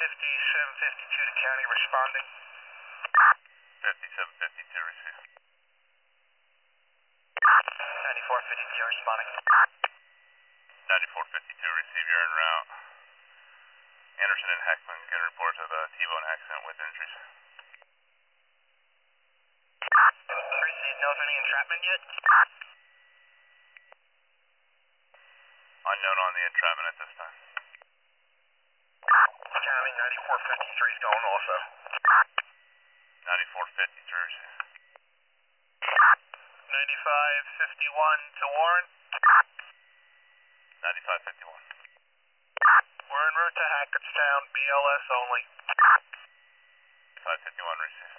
5752 to county responding. 5752 receive. 9452 responding. 9452 receive, you're en route. Anderson and Heckman get reports of a T-bone accident with injuries. Receive, know of any entrapment yet? Unknown on the entrapment at this time. County 9453 is going also. 9453 receive. 9551 to Warren. 9551. We're en route to Hackettstown, BLS only. 551 receive.